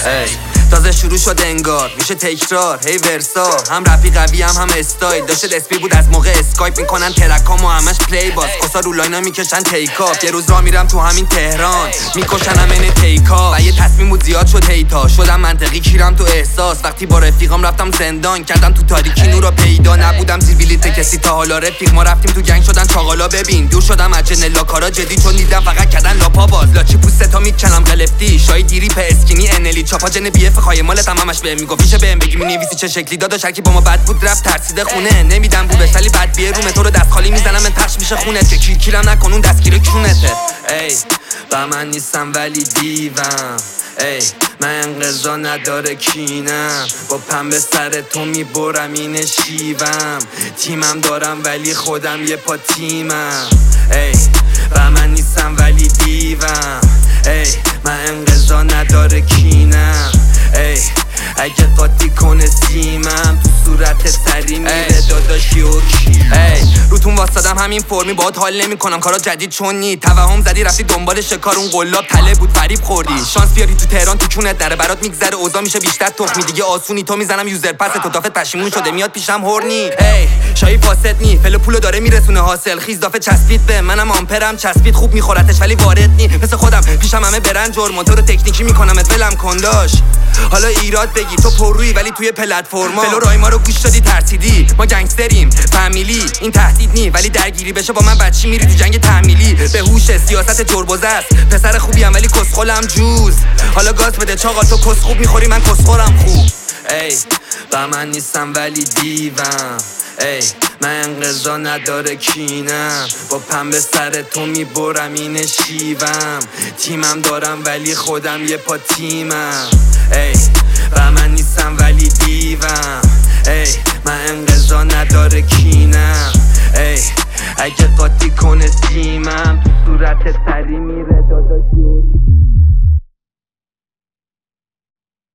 ای تازه شروع شد انگار میشه تکرار هی ورسا هم رفی قوی هم استایل داشت اسپی بود از موقع اسکایپ میکنن ترکامو همش پلی باز کسا رو لاینا میکشن تیکاپ یه روز را میرم تو همین تهران میکشنم این تیکا و یه تصمیم بود زیاد شد هیتا شدم منطقی کیرم تو احساس وقتی با رفیقام رفتم زندان کردم تو تاریکی نورا پیدا نبودم زیر بلیت کسی تا حالا رفیق ما رفتیم تو گنگ شدن چاقالا ببین دور شدم از جنلا کارا جدی چون دیدم فقط کردن لاپا باز لاچی پوستا میکنم قلفتی شای دیری په اسکینی انلی چاپا جن بی اف خای مال همش بهم میگفت میشه بهم بگی مینویسی چه شکلی داداش هر کی با ما بد بود رفت ترسیده خونه نمیدم بودش ولی بد بیه روم تو رو دست خالی میزنم من پخش میشه خونه چه کیرم نکن اون دستگیر کونته ای با من نیستم ولی دیوم ای من انقضا نداره کینم با پنبه سر تو میبرم این شیوم تیمم دارم ولی خودم یه پا تیمم ای با من نیستم ولی دیوم ای من انقضا نداره کینم ای اگه قاطی کنه سیمم تو صورت سری میره داداشی و کی روتون واسدم همین فرمی باهات حال نمی کنم کارا جدید چونی توهم زدی رفتی دنبال شکار اون قلاب تله بود فریب خوردی شانس بیاری تو تهران تو کونت داره برات میگذره اوضاع میشه بیشتر تخمی دیگه آسونی تو میزنم یوزر پس تو دافت پشیمون شده میاد پیشم هورنی شایی فاسد نی فل پولو داره میرسونه حاصل خیز دافه چسبید به منم آمپرم چسبید خوب میخورتش ولی وارد نی مثل خودم پیشم همه برن جور موتور تکنیکی میکنمت ولم کنداش حالا ایراد بگی تو پرویی ولی توی پلتفرما فلو رای ما رو گوش دادی ترسیدی ما گنگستریم فامیلی این تهدید نی ولی درگیری بشه با من بچی میری تو جنگ تحمیلی به هوش سیاست تربوزه است پسر خوبی ام ولی کسخلم جوز حالا گاز بده چاقا تو کس خوب میخوری من کسخورم خوب ای با من نیستم ولی دیوم ای من انقضا نداره کینم با پنبه سر تو میبرم این شیوم تیمم دارم ولی خودم یه پا تیمم ای با من نیستم ولی دیوم ای من انقضا نداره کینم ای اگه قاطی کنه سیمم تو صورت سری میره داداشی